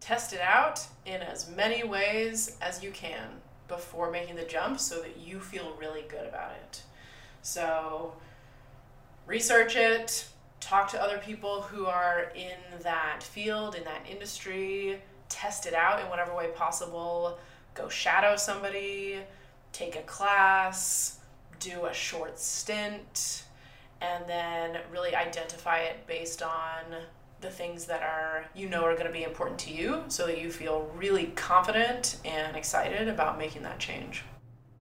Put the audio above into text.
Test it out in as many ways as you can before making the jump so that you feel really good about it. So research it, talk to other people who are in that field, in that industry, test it out in whatever way possible, go shadow somebody, take a class, do a short stint, and then really identify it based on the things that are going to be important to you so that you feel really confident and excited about making that change.